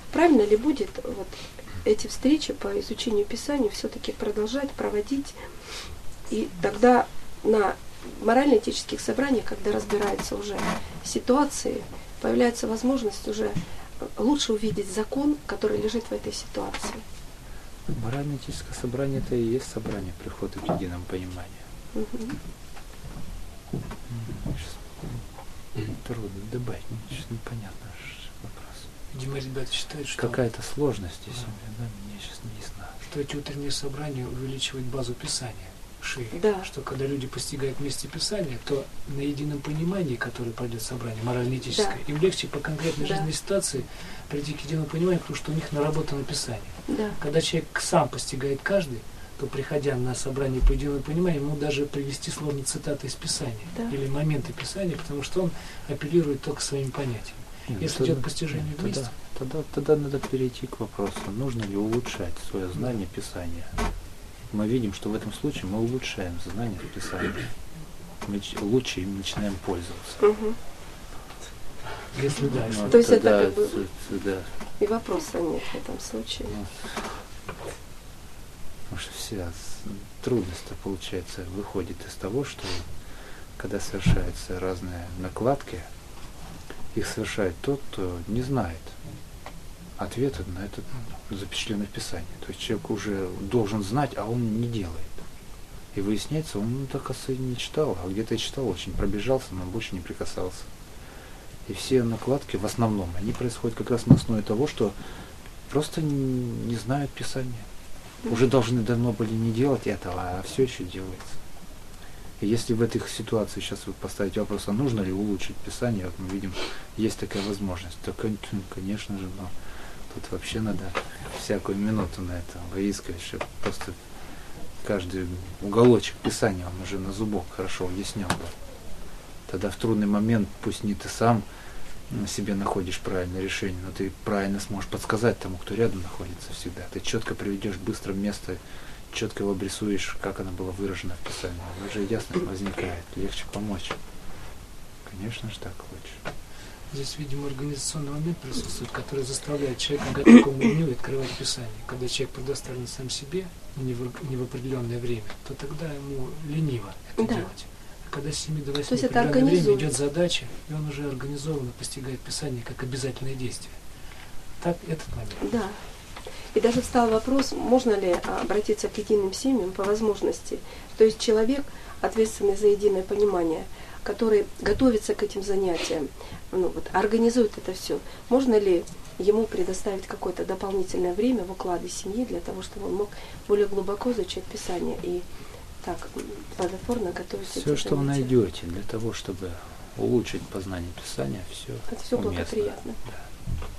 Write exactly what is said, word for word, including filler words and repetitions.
правильно ли будет вот эти встречи по изучению Писания все-таки продолжать проводить, и тогда на морально-этических собраниях, когда разбираются уже ситуации, появляется возможность уже лучше увидеть закон, который лежит в этой ситуации. Морально-этическое собрание — это и есть собрание прихода к единому пониманию. Угу. Трудно добавить, сейчас непонятно вопрос. Видимо, ребята считают, что какая-то сложность здесь, да. Да, мне сейчас не ясно. Что эти утренние собрания увеличивают базу Писания шире. Да. Что когда люди постигают вместе Писание, то на едином понимании, которое пройдет собрание, морально-этическое, Да. им легче по конкретной Да. жизненной ситуации прийти к единому пониманию, потому что у них наработано Писание. Да. Когда человек сам постигает каждый, то, приходя на собрание по единому пониманию, ему даже привести сложно цитаты из Писания Да. или моменты Писания, потому что он апеллирует только своими понятиями. Нет, Если тогда, идет постижение тогда, вместе. Тогда, тогда надо перейти к вопросу, нужно ли улучшать свое знание Писания. Мы видим, что в этом случае мы улучшаем знание Писания. Мы лучше им начинаем пользоваться. Угу. Если да, если Ну, То есть тогда, это как бы да, и вопроса нет в этом случае. ну, потому что вся трудность-то, получается, выходит из того, что когда совершаются разные накладки, их совершает тот, кто не знает ответа на это запечатленное в Писании. То есть человек уже должен знать, а он не делает. И выясняется, он так, оказывается, не читал, а где-то и читал, очень пробежался, но больше не прикасался. И все накладки, в основном, они происходят как раз на основе того, что просто не, не знают Писания. Уже должны давно были не делать этого, а все еще делается. И если в этой ситуации сейчас вы поставите вопрос, а нужно ли улучшить Писание, вот мы видим, есть такая возможность, то, конечно же, но тут вообще надо всякую минуту на это выискивать, чтобы просто каждый уголочек Писания он уже на зубок хорошо уяснял бы. Тогда в трудный момент, пусть не ты сам себе находишь правильное решение, но ты правильно сможешь подсказать тому, кто рядом находится всегда. Ты четко приведешь быстро место, четко его обрисуешь, как оно было выражено в Писании. Уже ясность возникает, легче помочь. Конечно же, так лучше. Здесь, видимо, организационный момент присутствует, который заставляет человека к такому дню открывать Писание. Когда человек предоставлен сам себе, не в, не в определенное время, то тогда ему лениво это Да. делать. А когда с семи до восьми То есть в это определенное время организует. идет задача, и он уже организованно постигает Писание как обязательное действие. Так, этот момент. Да. И даже встал вопрос, можно ли обратиться к единым семьям по возможности. То есть человек, ответственный за единое понимание, который готовится к этим занятиям, ну, вот, организует это все, можно ли ему предоставить какое-то дополнительное время в укладе семьи для того, чтобы он мог более глубоко изучать Писание и так плодотворно готовиться. Все, что вы найдете для того, чтобы улучшить познание Писания, все Это все уместно. благоприятно. Да.